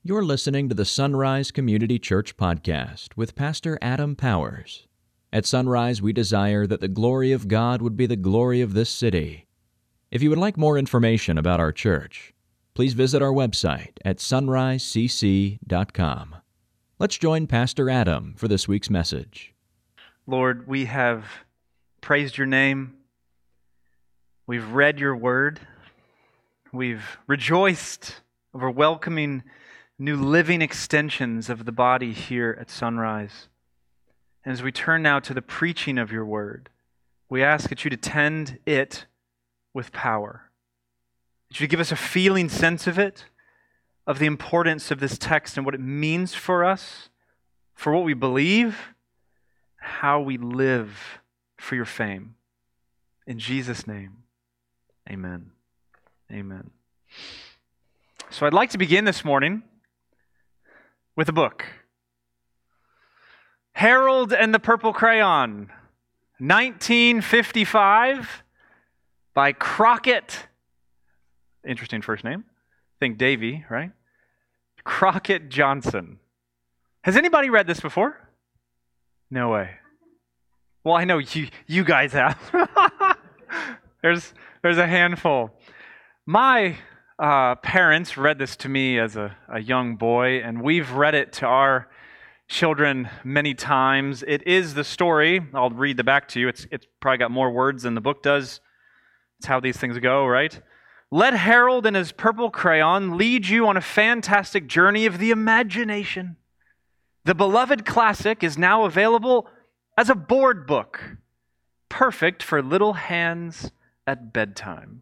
You're listening to the Sunrise Community Church podcast with Pastor Adam Powers. At Sunrise, we desire that the glory of God would be the glory of this city. If you would like more information about our church, please visit our website at sunrisecc.com. Let's join Pastor Adam for this week's message. Lord, we have praised your name. We've read your word. We've rejoiced over welcoming new living extensions of the body here at Sunrise. And as we turn now to the preaching of your word, we ask that you attend it with power. That you give us a feeling sense of it, of the importance of this text and what it means for us, for what we believe, how we live for your fame. In Jesus' name, amen. Amen. So I'd like to begin this morning with a book. Harold and the Purple Crayon, 1955, by Crockett. Interesting first name. Think Davy, right? Crockett Johnson. Has anybody read this before? No way. Well, I know you guys have. There's a handful. My parents read this to me as a young boy, and we've read it to our children many times. It is the story. I'll read the back to you. It's probably got more words than the book does. It's how these things go, right? Let Harold and his purple crayon lead you on a fantastic journey of the imagination. The beloved classic is now available as a board book, perfect for little hands at bedtime.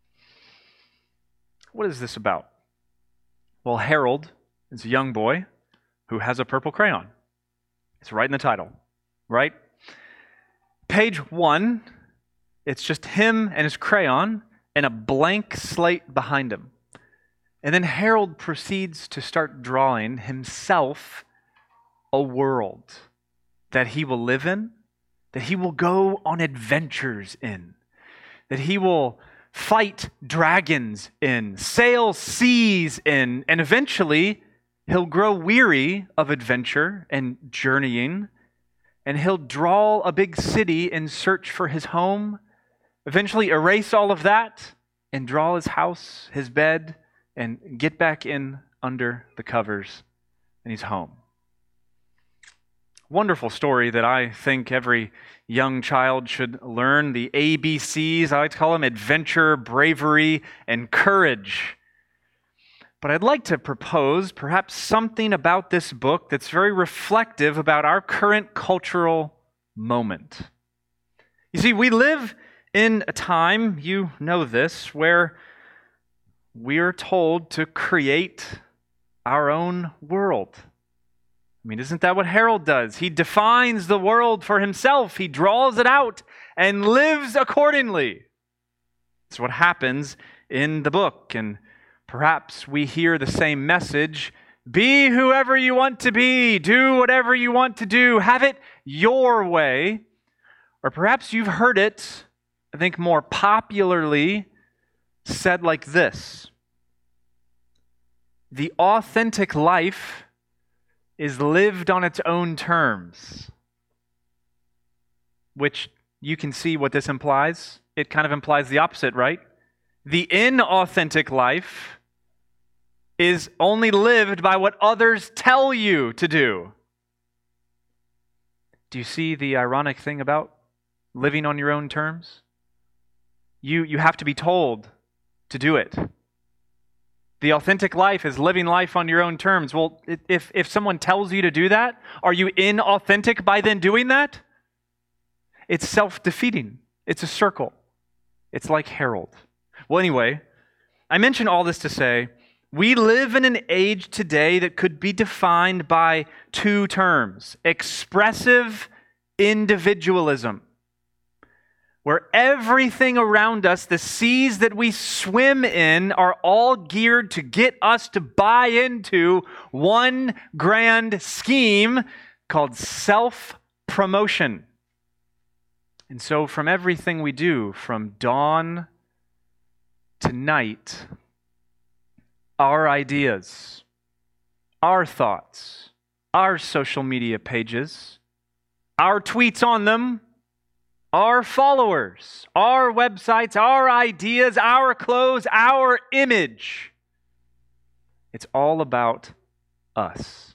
What is this about? Well, Harold is a young boy who has a purple crayon. It's right in the title, right? Page 1, it's just him and his crayon and a blank slate behind him. And then Harold proceeds to start drawing himself a world that he will live in, that he will go on adventures in, that he will fight dragons in, sail seas in, and eventually he'll grow weary of adventure and journeying, and he'll draw a big city in search for his home, eventually erase all of that and draw his house, his bed, and get back in under the covers, and he's home. Wonderful story that I think every young child should learn. The ABCs, I like to call them: adventure, bravery, and courage. But I'd like to propose perhaps something about this book that's very reflective about our current cultural moment. You see, we live in a time, you know this, where we are told to create our own world. I mean, isn't that what Harold does? He defines the world for himself. He draws it out and lives accordingly. It's what happens in the book. And perhaps we hear the same message: be whoever you want to be, do whatever you want to do, have it your way. Or perhaps you've heard it, I think more popularly, said like this: the authentic life is lived on its own terms. Which you can see what this implies. It kind of implies the opposite, right? The inauthentic life is only lived by what others tell you to do. Do you see the ironic thing about living on your own terms? You have to be told to do it. The authentic life is living life on your own terms. Well, if someone tells you to do that, are you inauthentic by then doing that? It's self-defeating. It's a circle. It's like Harold. Well, anyway, I mention all this to say, we live in an age today that could be defined by two terms: expressive individualism, where everything around us, the seas that we swim in, are all geared to get us to buy into one grand scheme called self-promotion. And so from everything we do, from dawn to night, our ideas, our thoughts, our social media pages, our tweets on them, our followers, our websites, our ideas, our clothes, our image. It's all about us.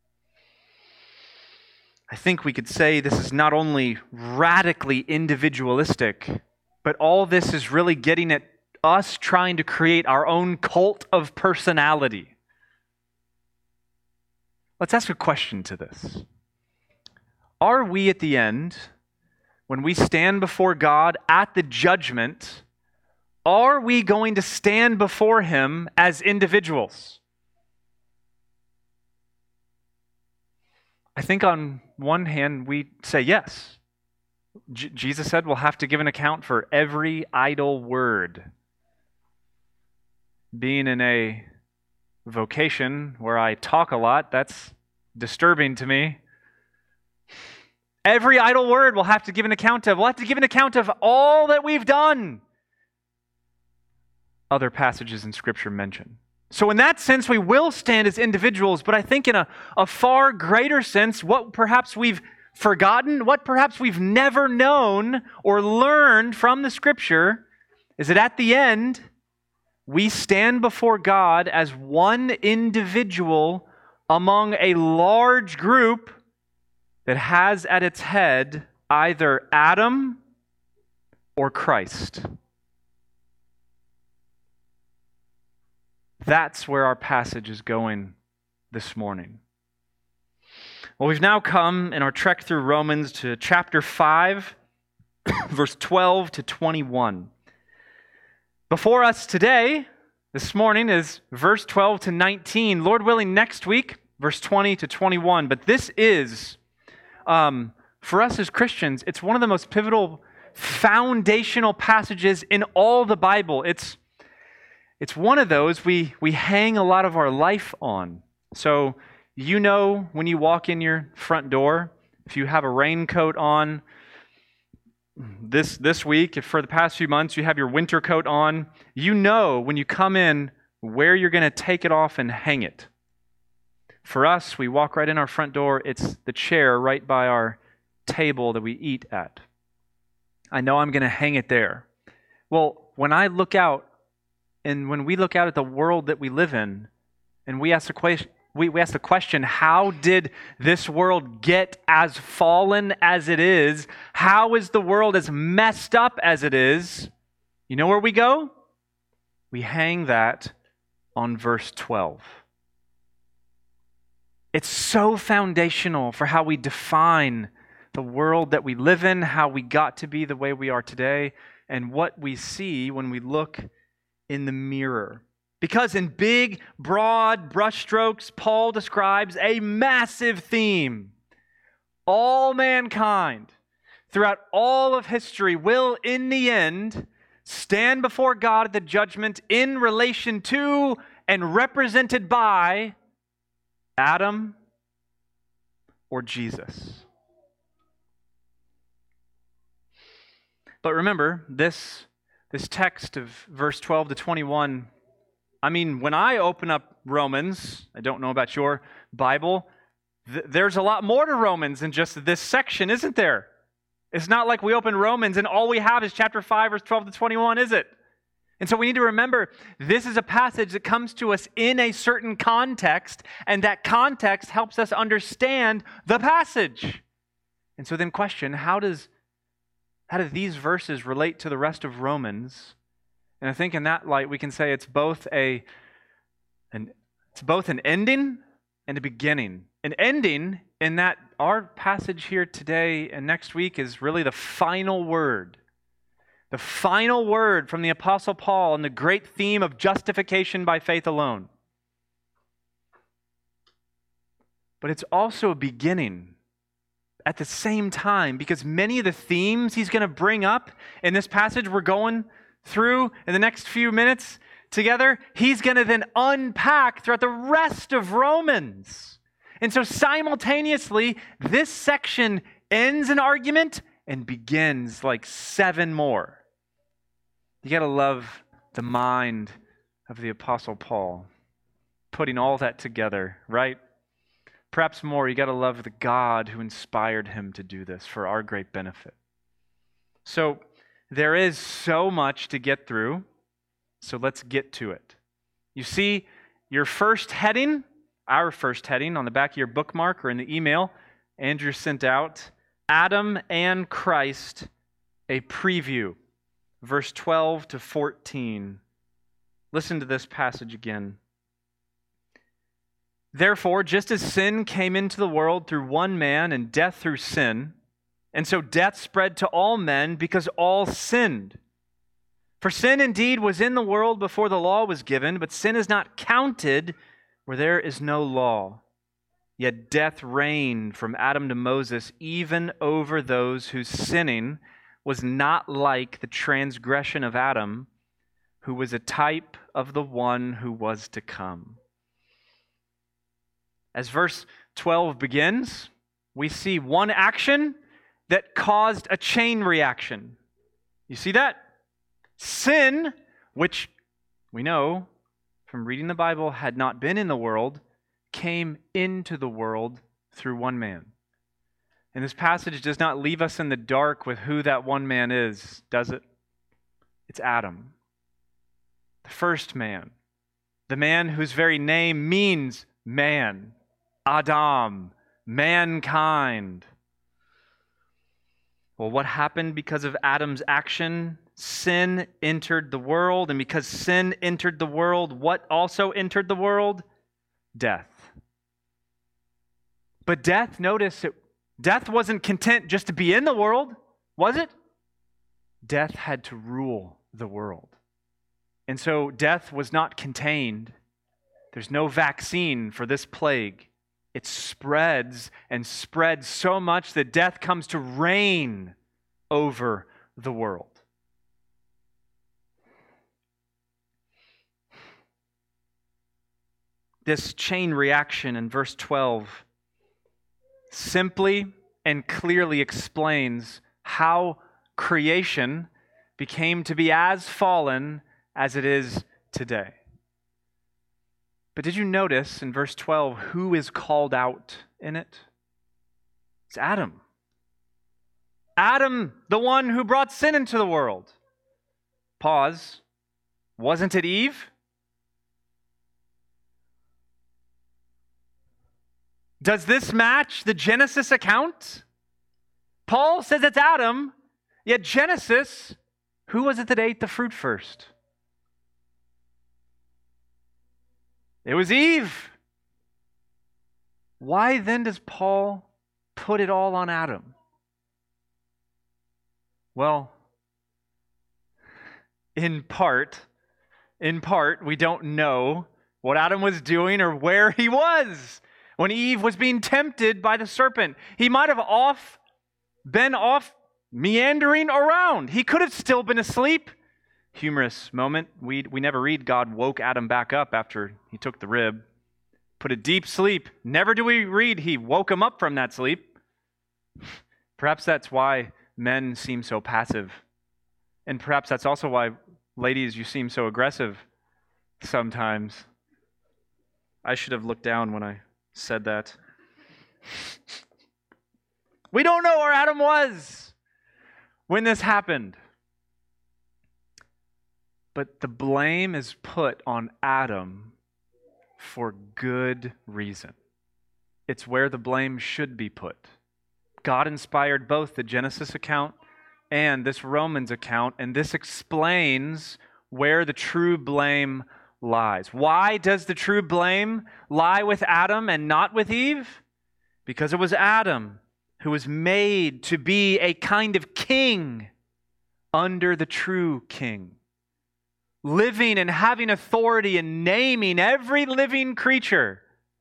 I think we could say this is not only radically individualistic, but all this is really getting at us trying to create our own cult of personality. Let's ask a question to this. Are we at the end, when we stand before God at the judgment, are we going to stand before Him as individuals? I think on one hand, we say yes. Jesus said we'll have to give an account for every idle word. Being in a vocation where I talk a lot, that's disturbing to me. Every idle word we'll have to give an account of. We'll have to give an account of all that we've done. Other passages in Scripture mention. So in that sense, we will stand as individuals, but I think in a far greater sense, what perhaps we've forgotten, what perhaps we've never known or learned from the Scripture, is that at the end, we stand before God as one individual among a large group that has at its head either Adam or Christ. That's where our passage is going this morning. Well, we've now come in our trek through Romans to chapter 5, verse 12 to 21. Before us today, this morning, is verse 12 to 19. Lord willing, next week, verse 20 to 21. But this is, for us as Christians, it's one of the most pivotal, foundational passages in all the Bible. It's one of those we hang a lot of our life on. So you know when you walk in your front door, if you have a raincoat on, this week, if for the past few months you have your winter coat on, you know when you come in where you're going to take it off and hang it. For us, we walk right in our front door. It's the chair right by our table that we eat at. I know I'm going to hang it there. Well, when I look out, and when we look out at the world that we live in, and we ask the question, how did this world get as fallen as it is? How is the world as messed up as it is? You know where we go? We hang that on verse 12. It's so foundational for how we define the world that we live in, how we got to be the way we are today, and what we see when we look in the mirror. Because in big, broad brushstrokes, Paul describes a massive theme. All mankind, throughout all of history, will in the end stand before God at the judgment in relation to and represented by Adam or Jesus. But remember, this text of verse 12 to 21, I mean, when I open up Romans, I don't know about your Bible, there's a lot more to Romans than just this section, isn't there? It's not like we open Romans and all we have is chapter 5, verse 12 to 21, is it? And so we need to remember, this is a passage that comes to us in a certain context, and that context helps us understand the passage. And so then question, how do these verses relate to the rest of Romans? And I think in that light, we can say it's both an ending and a beginning. An ending in that our passage here today and next week is really the final word. The final word from the Apostle Paul on the great theme of justification by faith alone. But it's also a beginning at the same time, because many of the themes he's going to bring up in this passage we're going through in the next few minutes together, he's going to then unpack throughout the rest of Romans. And so simultaneously, this section ends an argument and begins like 7 more. You got to love the mind of the Apostle Paul. putting all that together, right? Perhaps more, you got to love the God who inspired him to do this for our great benefit. So there is so much to get through, so let's get to it. You see, your first heading, our first heading on the back of your bookmark or in the email Andrew sent out, Adam and Christ, a preview, verse 12 to 14. Listen to this passage again. Therefore, just as sin came into the world through one man and death through sin, and so death spread to all men because all sinned. For sin indeed was in the world before the law was given, but sin is not counted where there is no law. Yet death reigned from Adam to Moses, even over those whose sinning was not like the transgression of Adam, who was a type of the one who was to come. As verse 12 begins, we see one action that caused a chain reaction. You see that? Sin, which we know from reading the Bible had not been in the world, came into the world through one man. And this passage does not leave us in the dark with who that one man is, does it? It's Adam, the first man, the man whose very name means man. Adam, mankind. Well, what happened because of Adam's action? Sin entered the world, and because sin entered the world, what also entered the world? Death. But death, notice, death wasn't content just to be in the world, was it? Death had to rule the world. And so death was not contained. There's no vaccine for this plague. It spreads and spreads so much that death comes to reign over the world. This chain reaction in verse 12 simply and clearly explains how creation became to be as fallen as it is today. But did you notice in verse 12 who is called out in it? It's Adam. Adam, the one who brought sin into the world. Pause. Wasn't it Eve? Does this match the Genesis account? Paul says it's Adam, yet Genesis, who was it that ate the fruit first? It was Eve. Why then does Paul put it all on Adam? Well, in part, we don't know what Adam was doing or where he was when Eve was being tempted by the serpent. He might have been off meandering around. He could have still been asleep. Humorous moment. We never read God woke Adam back up after he took the rib, put a deep sleep. Never do we read he woke him up from that sleep. Perhaps that's why men seem so passive. And perhaps that's also why, ladies, you seem so aggressive sometimes. I should have looked down when I said that. We don't know where Adam was when this happened. But the blame is put on Adam for good reason. It's where the blame should be put. God inspired both the Genesis account and this Romans account, and this explains where the true blame lies. Why does the true blame lie with Adam and not with Eve? Because it was Adam who was made to be a kind of king under the true king, living and having authority and naming every living creature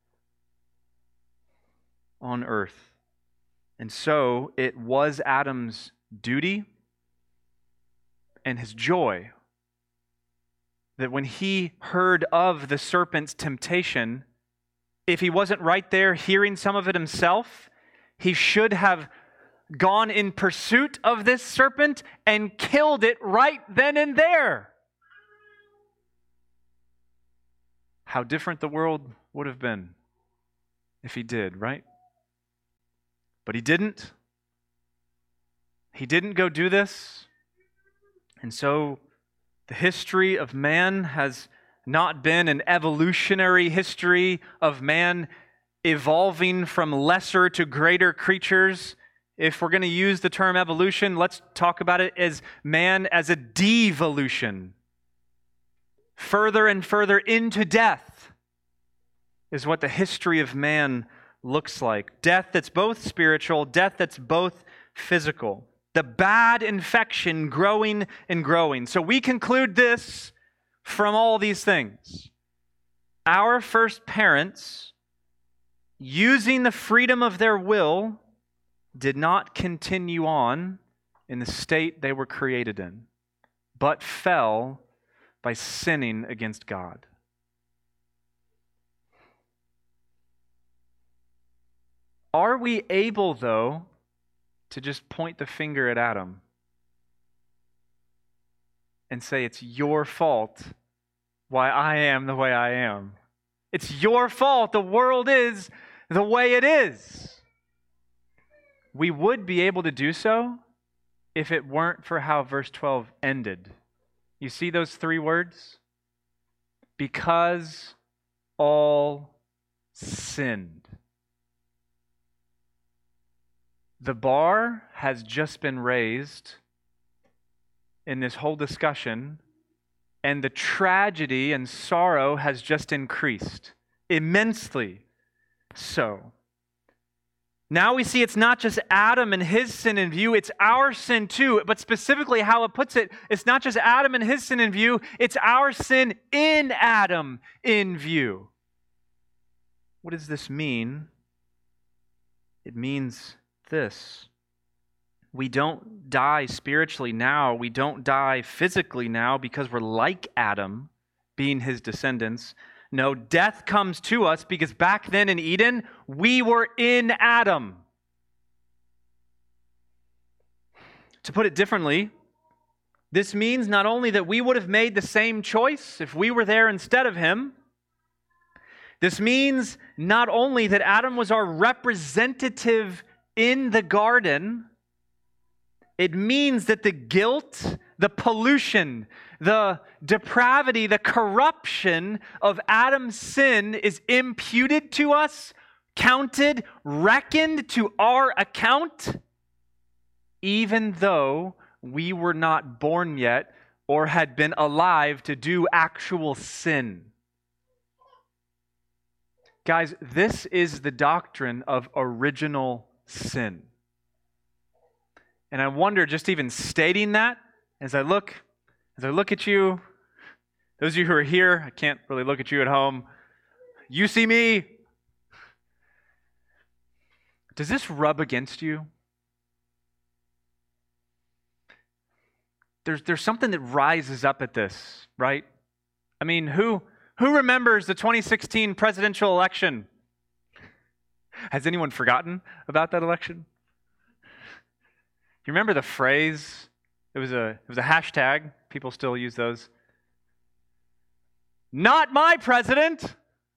on earth. And so it was Adam's duty and his joy that when he heard of the serpent's temptation, if he wasn't right there hearing some of it himself, he should have gone in pursuit of this serpent and killed it right then and there. how different the world would have been if he did, right? But he didn't. He didn't go do this. And so the history of man has not been an evolutionary history of man evolving from lesser to greater creatures. If we're going to use the term evolution, let's talk about it as man as a devolution. Further and further into death is what the history of man looks like. Death that's both spiritual, death that's both physical. The bad infection growing and growing. So we conclude this from all these things. Our first parents, using the freedom of their will, did not continue on in the state they were created in, but fell by sinning against God. Are we able, though, to just point the finger at Adam and say, it's your fault why I am the way I am? It's your fault the world is the way it is. We would be able to do so if it weren't for how verse 12 ended. You see those three words? Because all sinned. The bar has just been raised in this whole discussion, and the tragedy and sorrow has just increased, immensely so. Now we see it's not just Adam and his sin in view, it's our sin too. But specifically how it puts it, it's not just Adam and his sin in view, it's our sin in Adam in view. What does this mean? It means this. We don't die spiritually now. We don't die physically now because we're like Adam, being his descendants. No, death comes to us because back then in Eden, we were in Adam. To put it differently, this means not only that we would have made the same choice if we were there instead of him, this means not only that Adam was our representative in the garden, it means that the guilt, the pollution, the depravity, the corruption of Adam's sin is imputed to us, counted, reckoned to our account, even though we were not born yet or had been alive to do actual sin. Guys, this is the doctrine of original sin. And I wonder, just even stating that, as I look at you, those of you who are here, I can't really look at you at home. You see me. Does this rub against you? There's something that rises up at this, right? I mean, who remembers the 2016 presidential election? Has anyone forgotten about that election? You remember the phrase? It was a hashtag. People still use those. Not my president.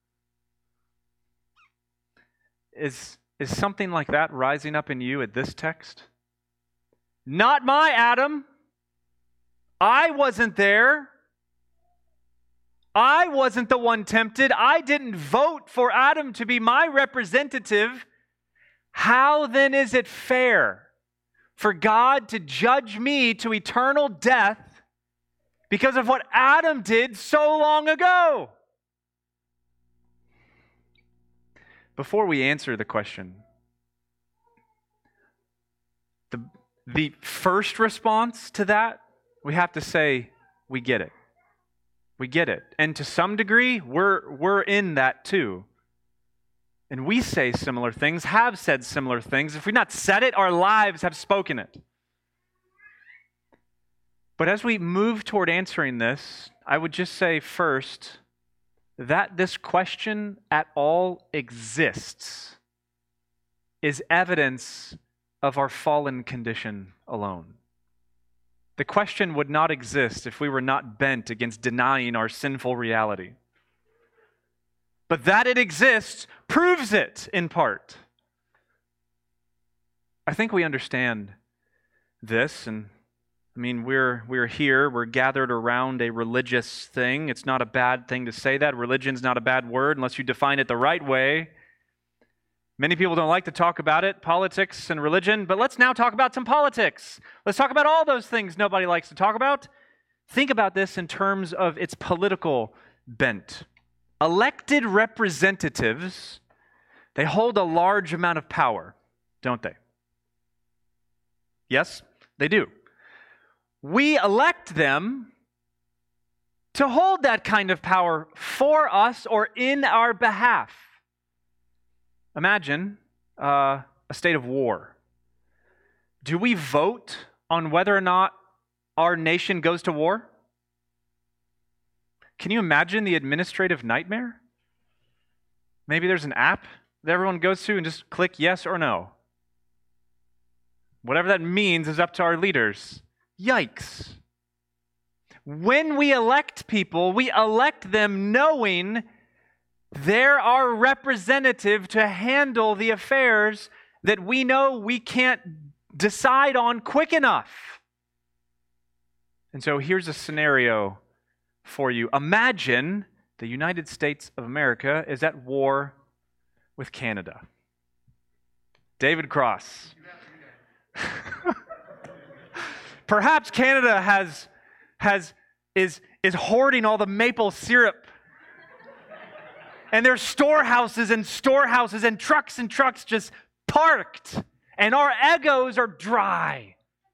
Is something like that rising up in you at this text? Not my Adam. I wasn't there. I wasn't the one tempted. I didn't vote for Adam to be my representative. How then is it fair for God to judge me to eternal death because of what Adam did so long ago? Before we answer the question, the first response to that, we have to say, we get it. We get it. And to some degree, we're in that too. And we say similar things, have said similar things. If we've not said it, our lives have spoken it. But as we move toward answering this, I would just say first that this question at all exists is evidence of our fallen condition alone. The question would not exist if we were not bent against denying our sinful reality. but that it exists proves it in part. I think we understand this, and I mean, we're here, we're gathered around a religious thing. It's not a bad thing to say that. Religion's not a bad word unless you define it the right way. Many people don't like to talk about it, politics and religion, but let's now talk about some politics. Let's talk about all those things nobody likes to talk about. Think about this in terms of its political bent. Elected representatives, they hold a large amount of power, don't they? Yes, they do. We elect them to hold that kind of power for us or in our behalf. Imagine a state of war. Do we vote on whether or not our nation goes to war? Can you imagine the administrative nightmare? Maybe there's an app that everyone goes to and just click yes or no. Whatever that means is up to our leaders. Yikes. When we elect people, we elect them knowing they're our representative to handle the affairs that we know we can't decide on quick enough. And so here's a scenario for you. Imagine the United States of America is at war with Canada. David Cross. Perhaps Canada is hoarding all the maple syrup. And there's storehouses and trucks just parked. And our egos are dry.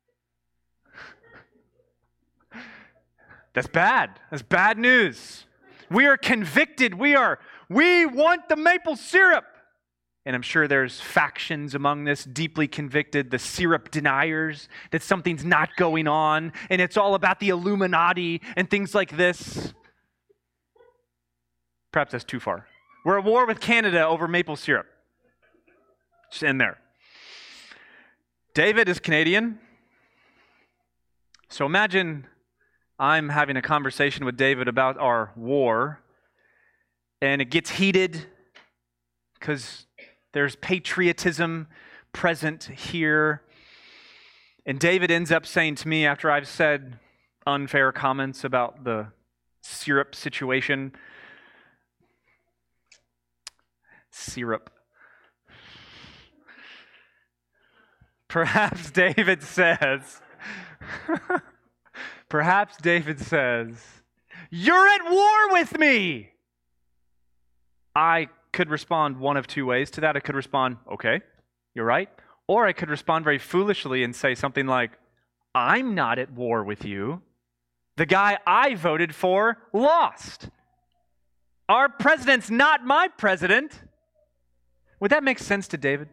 That's bad. That's bad news. We are convicted. We want the maple syrup. And I'm sure there's factions among this, deeply convicted, the syrup deniers, that something's not going on, and it's all about the Illuminati and things like this. Perhaps that's too far. We're at war with Canada over maple syrup. Just end there. David is Canadian. So imagine I'm having a conversation with David about our war, and it gets heated because there's patriotism present here. And David ends up saying to me, after I've said unfair comments about the syrup situation, syrup. Perhaps David says, "You're at war with me." I could respond one of two ways to that. I could respond, "Okay, you're right." Or I could respond very foolishly and say something like, "I'm not at war with you. The guy I voted for lost. Our president's not my president." Would that make sense to David?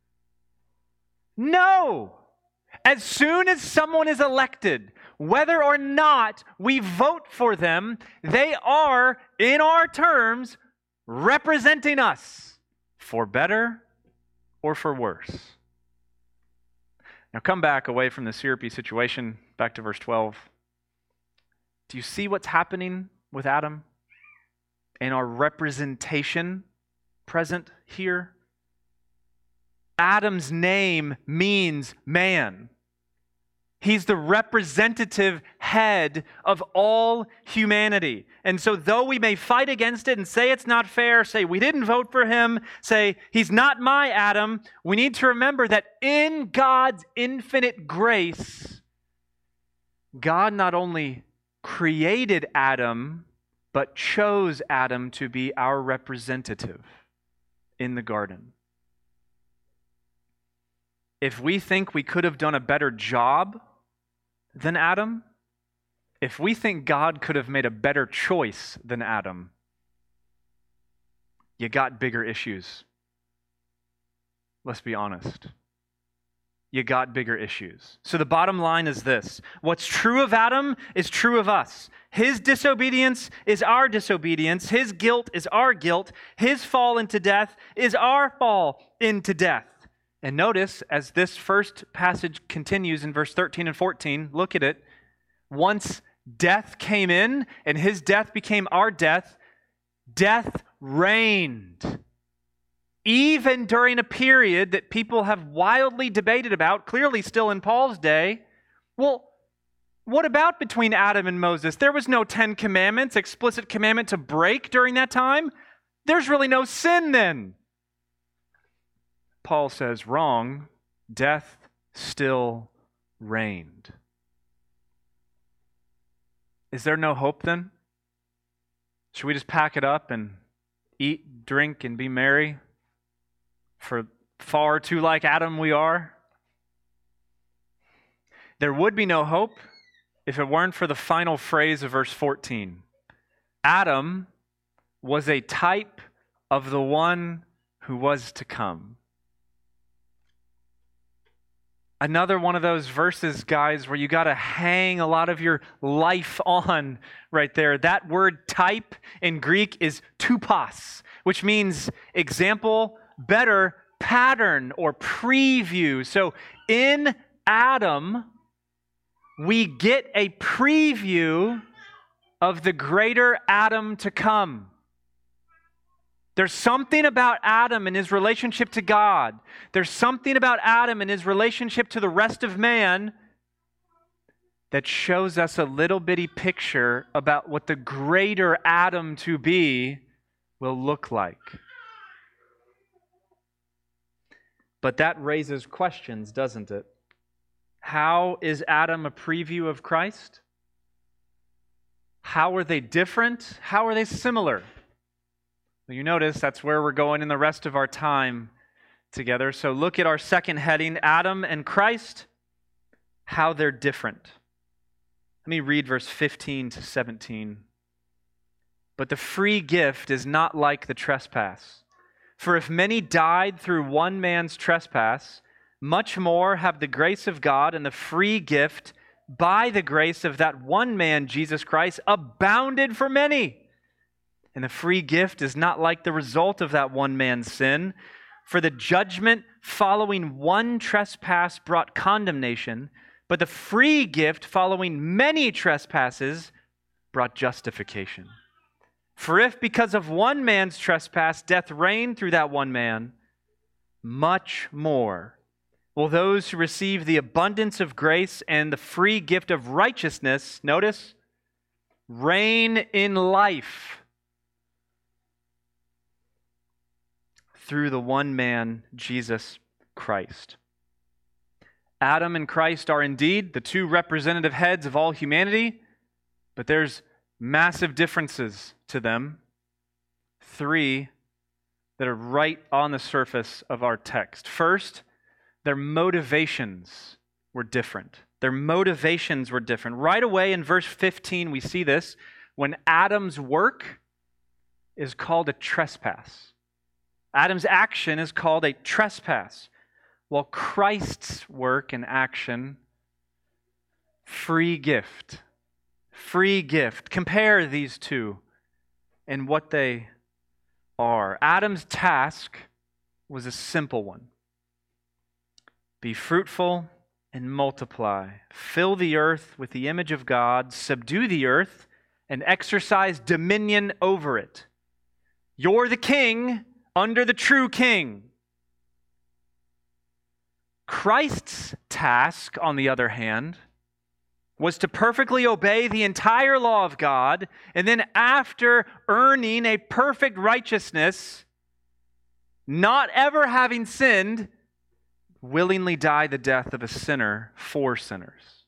No. As soon as someone is elected, whether or not we vote for them, they are, in our terms, representing us, for better or for worse. Now come back away from the syrupy situation, back to verse 12. Do you see what's happening with Adam and our representation present here? Adam's name means man. He's the representative head of all humanity. And so though we may fight against it and say it's not fair, say we didn't vote for him, say he's not my Adam, we need to remember that in God's infinite grace, God not only created Adam, but chose Adam to be our representative in the garden. If we think we could have done a better job than Adam, if we think God could have made a better choice than Adam, you got bigger issues. Let's be honest. You got bigger issues. So the bottom line is this: what's true of Adam is true of us. His disobedience is our disobedience. His guilt is our guilt. His fall into death is our fall into death. And notice, as this first passage continues in verse 13 and 14, look at it. Once death came in and his death became our death, death reigned. Even during a period that people have wildly debated about, clearly still in Paul's day. Well, what about between Adam and Moses? There was no 10 Commandments, explicit commandment to break during that time. There's really no sin then. Paul says, wrong. Death still reigned. Is there no hope then? Should we just pack it up and eat, drink, and be merry? For far too like Adam we are. There would be no hope if it weren't for the final phrase of verse 14. Adam was a type of the one who was to come. Another one of those verses, guys, where you got to hang a lot of your life on right there. That word type in Greek is tupos, which means example, better, pattern, or preview. So in Adam, we get a preview of the greater Adam to come. There's something about Adam and his relationship to God. There's something about Adam and his relationship to the rest of man that shows us a little bitty picture about what the greater Adam to be will look like. But that raises questions, doesn't it? How is Adam a preview of Christ? How are they different? How are they similar? Well, you notice that's where we're going in the rest of our time together. So look at our second heading, Adam and Christ, how they're different. Let me read verse 15 to 17. But the free gift is not like the trespass. For if many died through one man's trespass, much more have the grace of God and the free gift by the grace of that one man, Jesus Christ, abounded for many. And the free gift is not like the result of that one man's sin. For the judgment following one trespass brought condemnation, but the free gift following many trespasses brought justification. For if because of one man's trespass death reigned through that one man, much more will those who receive the abundance of grace and the free gift of righteousness, notice, reign in life through the one man, Jesus Christ. Adam and Christ are indeed the two representative heads of all humanity, but there's massive differences to them. 3 that are right on the surface of our text. First, their motivations were different. Their motivations were different. Right away in verse 15, we see this when Adam's work is called a trespass. Adam's action is called a trespass, while Christ's work and action, free gift. Free gift. Compare these two and what they are. Adam's task was a simple one. Be fruitful and multiply. Fill the earth with the image of God. Subdue the earth and exercise dominion over it. You're the king under the true king. Christ's task, on the other hand, was to perfectly obey the entire law of God, and then after earning a perfect righteousness, not ever having sinned, willingly die the death of a sinner for sinners.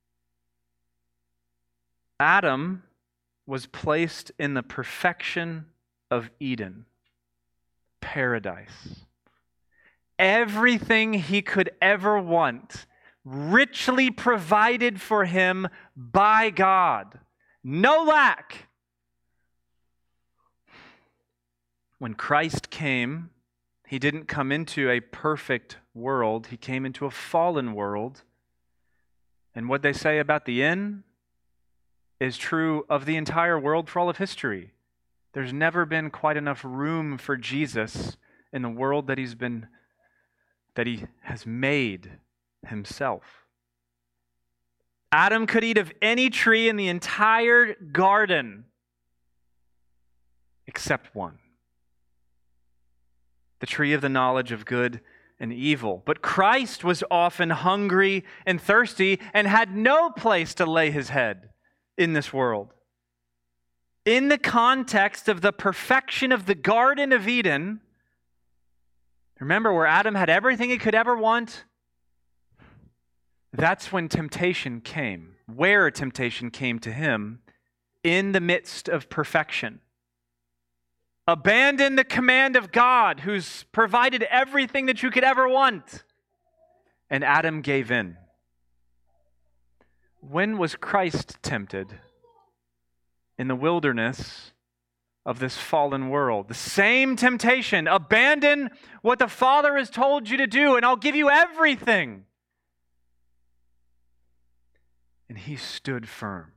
Adam was placed in the perfection of Eden, paradise. Everything he could ever want, richly provided for him by God. No lack. When Christ came, he didn't come into a perfect world. He came into a fallen world. And what they say about the end is true of the entire world for all of history. There's never been quite enough room for Jesus in the world that he has made himself. Adam could eat of any tree in the entire garden. except one, the tree of the knowledge of good and evil. But Christ was often hungry and thirsty and had no place to lay his head in this world. In the context of the perfection of the Garden of Eden, remember where Adam had everything he could ever want? That's when temptation came, where temptation came to him, in the midst of perfection. Abandon the command of God, who's provided everything that you could ever want. And Adam gave in. When was Christ tempted? In the wilderness of this fallen world. The same temptation. Abandon what the Father has told you to do, and I'll give you everything. And he stood firm.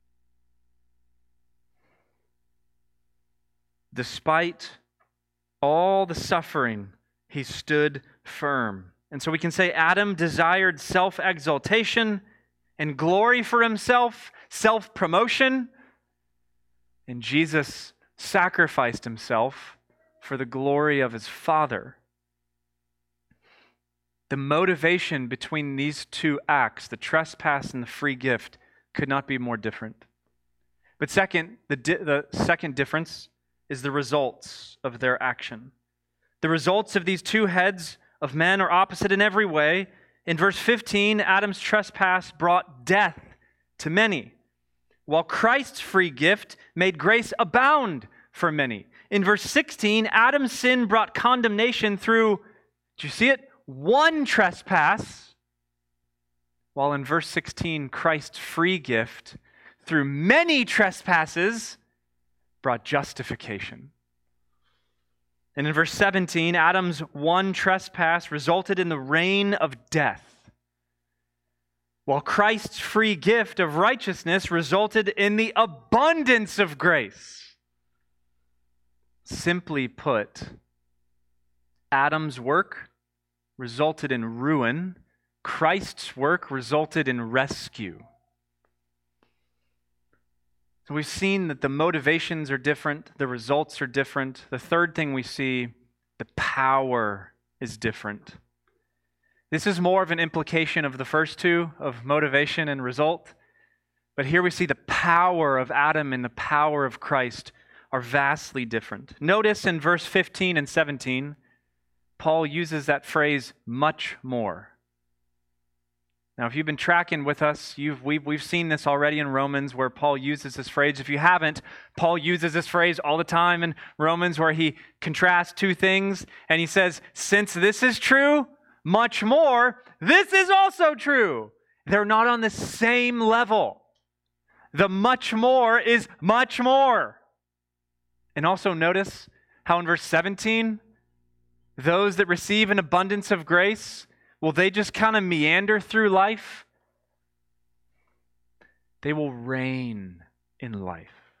Despite all the suffering, he stood firm. And so we can say Adam desired self-exaltation and glory for himself, self-promotion, and Jesus sacrificed himself for the glory of his Father. The motivation between these two acts, the trespass and the free gift, could not be more different. But second, the second difference is the results of their action. The results of these two heads of men are opposite in every way. In verse 15, Adam's trespass brought death to many, while Christ's free gift made grace abound for many. In verse 16, Adam's sin brought condemnation through, do you see it? One trespass, while in verse 16, Christ's free gift through many trespasses brought justification. And in verse 17, Adam's one trespass resulted in the reign of death, while Christ's free gift of righteousness resulted in the abundance of grace. Simply put, Adam's work resulted in ruin. Christ's work resulted in rescue. So we've seen that the motivations are different, the results are different. The third thing we see, the power is different. This is more of an implication of the first two, of motivation and result. But here we see the power of Adam and the power of Christ are vastly different. Notice in verse 15 and 17, Paul uses that phrase, much more. Now, if you've been tracking with us, we've seen this already in Romans where Paul uses this phrase. If you haven't, Paul uses this phrase all the time in Romans where he contrasts two things and he says, since this is true, much more, this is also true. They're not on the same level. The much more is much more. And also notice how in verse 17, those that receive an abundance of grace, will they just kind of meander through life? They will reign in life.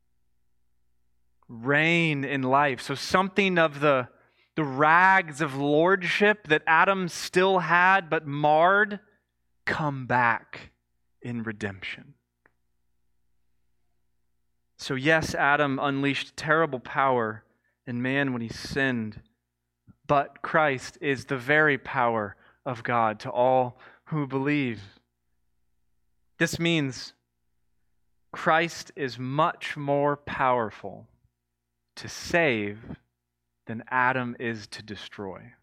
Reign in life. So something of the rags of lordship that Adam still had but marred, come back in redemption. So yes, Adam unleashed terrible power in man when he sinned, but Christ is the very power of God to all who believe. This means Christ is much more powerful to save than Adam is to destroy.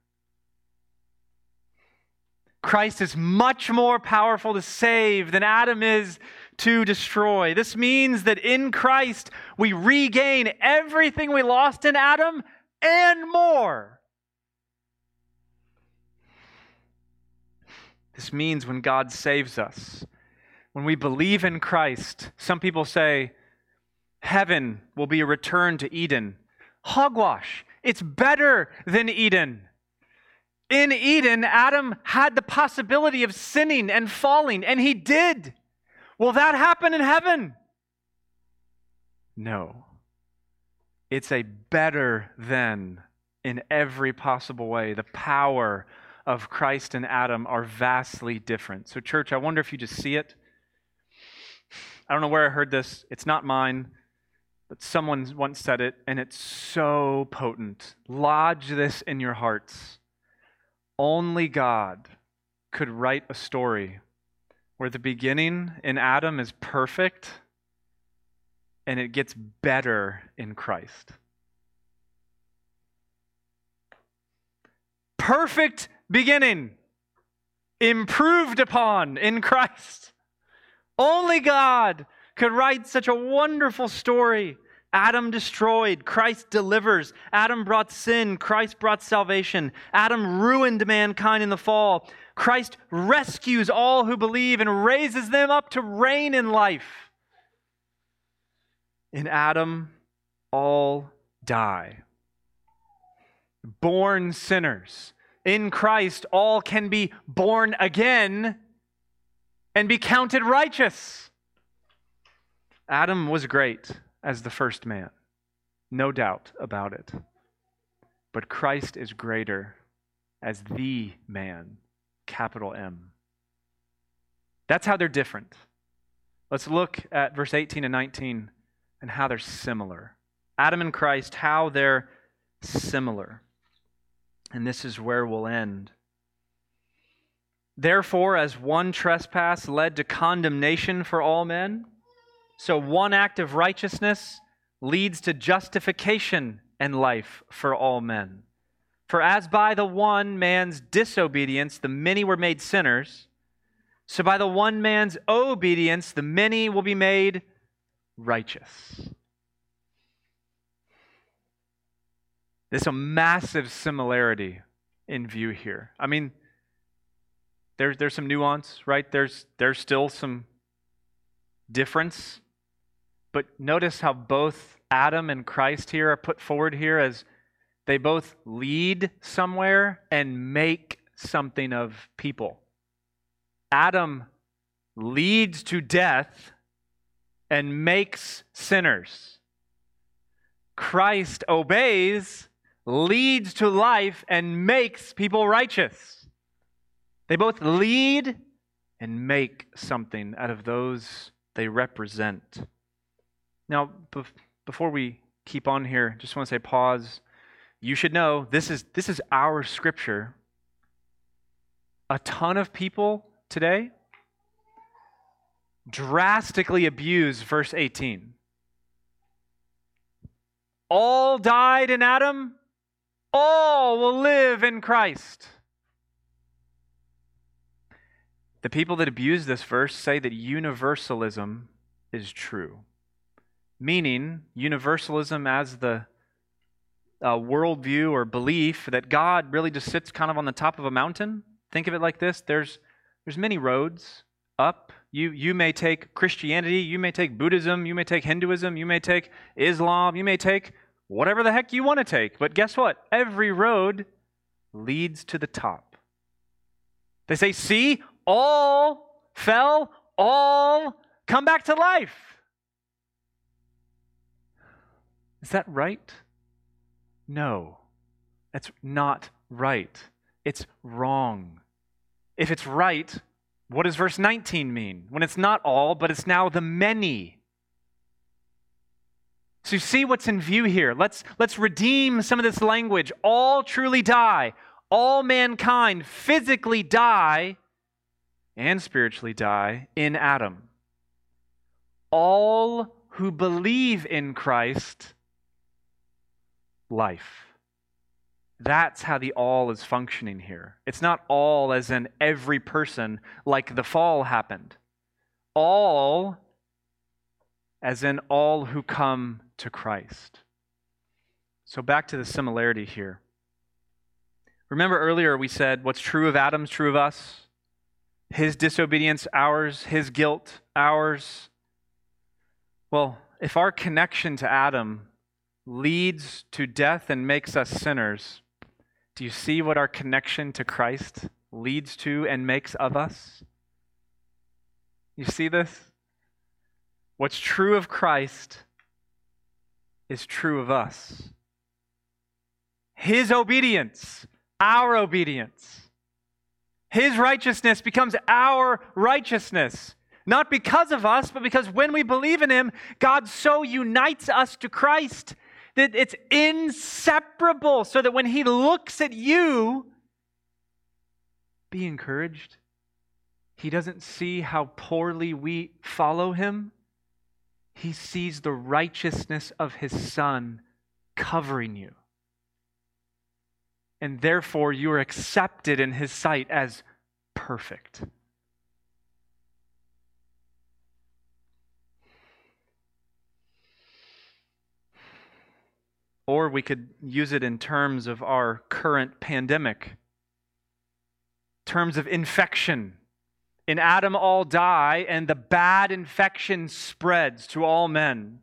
Christ is much more powerful to save than Adam is to destroy. This means that in Christ we regain everything we lost in Adam and more. This means when God saves us, when we believe in Christ, some people say heaven will be a return to Eden. Hogwash. It's better than Eden. In Eden, Adam had the possibility of sinning and falling, and he did. Will that happen in heaven? No. It's a better than in every possible way. The power of Christ and Adam are vastly different. So church, I wonder if you just see it. I don't know where I heard this. It's not mine. But someone once said it, and it's so potent. Lodge this in your hearts. Only God could write a story where the beginning in Adam is perfect and it gets better in Christ. Perfect beginning, improved upon in Christ. Only God could write such a wonderful story. Adam destroyed, Christ delivers. Adam brought sin, Christ brought salvation. Adam ruined mankind in the fall. Christ rescues all who believe and raises them up to reign in life. In Adam, all die. Born sinners. In Christ, all can be born again and be counted righteous. Adam was great as the first man, no doubt about it. But Christ is greater as the man, capital M. That's how they're different. Let's look at verse 18 and 19 and how they're similar. Adam and Christ, how they're similar. And this is where we'll end. Therefore, as one trespass led to condemnation for all men, so one act of righteousness leads to justification and life for all men. For as by the one man's disobedience the many were made sinners, so by the one man's obedience the many will be made righteous. There's a massive similarity in view here. I mean, there's some nuance, right? There's still some difference. But notice how both Adam and Christ here are put forward here as they both lead somewhere and make something of people. Adam leads to death and makes sinners. Christ obeys, leads to life, and makes people righteous. They both lead and make something out of those they represent. Now, before we keep on here, just want to say pause. You should know this is our scripture. A ton of people today drastically abuse verse 18. All died in Adam, all will live in Christ. The people that abuse this verse say that universalism is true. Meaning, universalism as the worldview or belief that God really just sits kind of on the top of a mountain. Think of it like this. There's many roads up. You may take Christianity, you may take Buddhism, you may take Hinduism, you may take Islam, you may take whatever the heck you want to take. But guess what? Every road leads to the top. They say, see, all fell, all come back to life. Is that right? No, that's not right. It's wrong. If it's right, what does verse 19 mean? When it's not all, but it's now the many. So you see what's in view here. Let's redeem some of this language. All truly die. All mankind physically die and spiritually die in Adam. All who believe in Christ, life. That's how the all is functioning here. It's not all as in every person like the fall happened. All as in all who come to Christ. So back to the similarity here. Remember earlier we said what's true of Adam's true of us. His disobedience, ours. His guilt, ours. Well, if our connection to Adam leads to death and makes us sinners, do you see what our connection to Christ leads to and makes of us? You see this? What's true of Christ is true of us. His obedience, our obedience. His righteousness becomes our righteousness. Not because of us, but because when we believe in him, God so unites us to Christ that it's inseparable, so that when he looks at you, be encouraged. He doesn't see how poorly we follow him. He sees the righteousness of his Son covering you. And therefore, you are accepted in his sight as perfect. Or we could use it in terms of our current pandemic, terms of infection. In Adam all die, and the bad infection spreads to all men.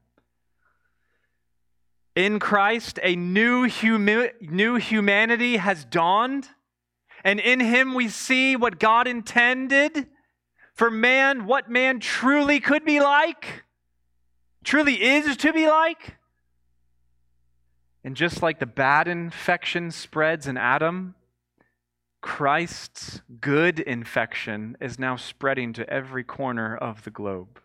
In Christ, a new humanity has dawned, and in him we see what God intended for man, what man truly could be like, truly is to be like. And just like the bad infection spreads in Adam, Christ's good infection is now spreading to every corner of the globe.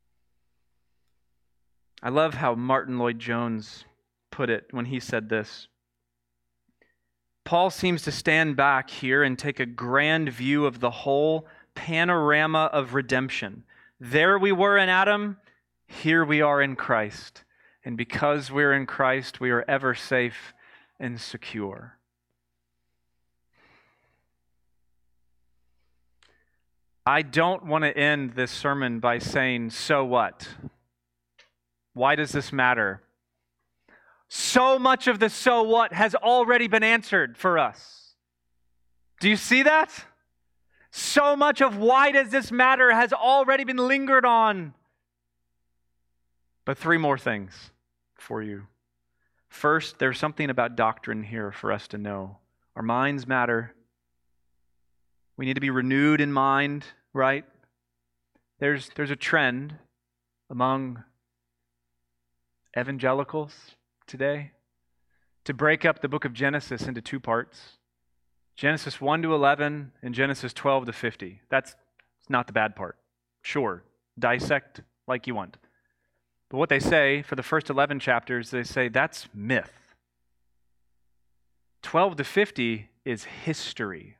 I love how Martin Lloyd-Jones put it when he said this. Paul seems to stand back here and take a grand view of the whole panorama of redemption. There we were in Adam, here we are in Christ. And because we're in Christ, we are ever safe and secure. I don't want to end this sermon by saying, so what? Why does this matter? So much of the so what has already been answered for us. Do you see that? So much of why does this matter has already been lingered on. But three more things for you. First, there's something about doctrine here for us to know. Our minds matter. We need to be renewed in mind, right? There's a trend among evangelicals today to break up the book of Genesis into two parts. Genesis 1 to 11 and Genesis 12 to 50. That's not the bad part. Sure, dissect like you want. But what they say for the first 11 chapters, they say that's myth. 12 to 50 is history.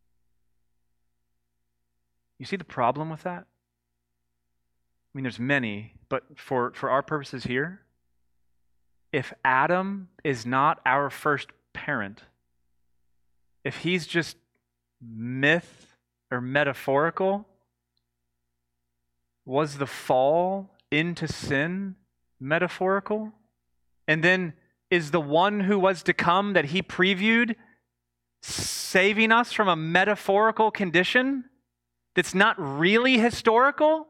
You see the problem with that? I mean, there's many, but for our purposes here, if Adam is not our first parent, if he's just myth or metaphorical, was the fall into sin metaphorical? And then is the one who was to come that he previewed saving us from a metaphorical condition that's not really historical?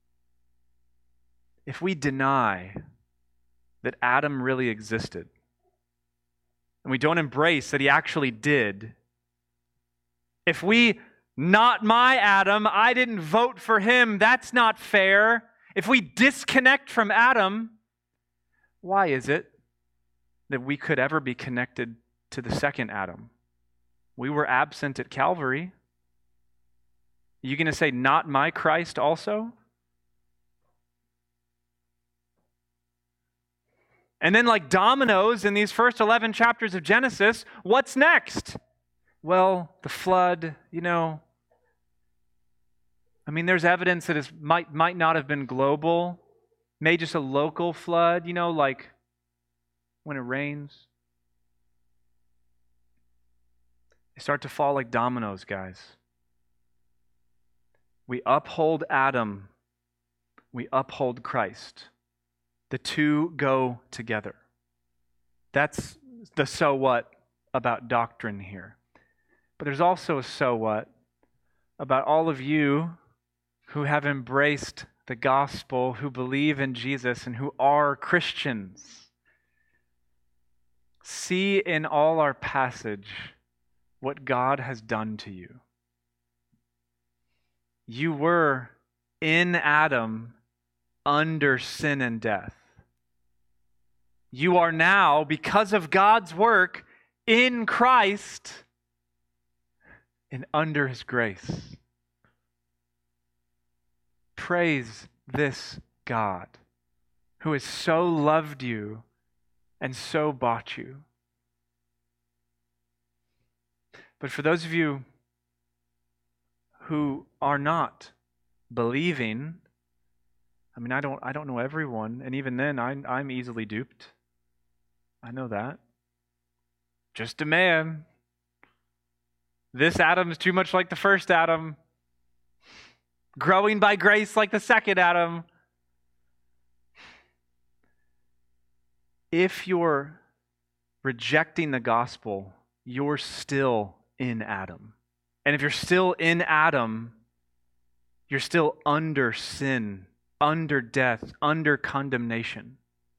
If we deny that Adam really existed, and we don't embrace that he actually did, if we, not my Adam, I didn't vote for him, that's not fair. If we disconnect from Adam, why is it that we could ever be connected to the second Adam? We were absent at Calvary. Are you going to say, not my Christ also? And then like dominoes in these first 11 chapters of Genesis, what's next? Well, the flood, I mean, there's evidence that it might not have been global, maybe just a local flood, like when it rains. They start to fall like dominoes, guys. We uphold Adam. We uphold Christ. The two go together. That's the so what about doctrine here. But there's also a so what about all of you who have embraced the gospel, who believe in Jesus, and who are Christians. See in all our passage what God has done to you. You were in Adam under sin and death. You are now, because of God's work, in Christ and under his grace. praise this God who has so loved you and so bought you. But for those of you who are not believing, I don't know everyone, and even then I'm easily duped. I know that. Just a man. This Adam's too much like the first Adam. Growing by grace like the second Adam. If you're rejecting the gospel, you're still in Adam. And if you're still in Adam, you're still under sin, under death, under condemnation.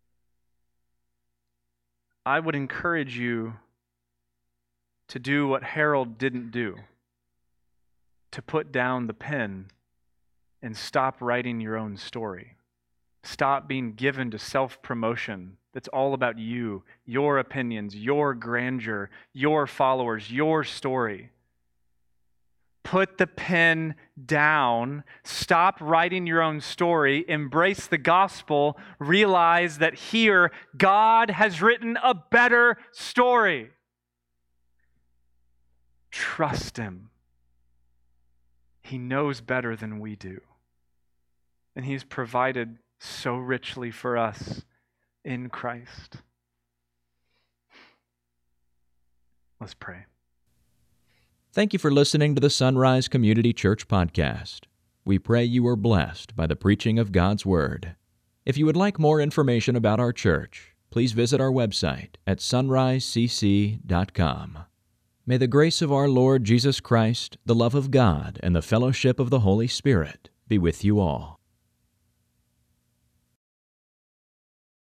I would encourage you to do what Harold didn't do, to put down the pen and stop writing your own story. Stop being given to self-promotion that's all about you, your opinions, your grandeur, your followers, your story. Put the pen down. Stop writing your own story. Embrace the gospel. Realize that here, God has written a better story. Trust Him. He knows better than we do. And He's provided so richly for us in Christ. Let's pray. Thank you for listening to the Sunrise Community Church podcast. We pray you are blessed by the preaching of God's Word. If you would like more information about our church, please visit our website at sunrisecc.com. May the grace of our Lord Jesus Christ, the love of God, and the fellowship of the Holy Spirit be with you all.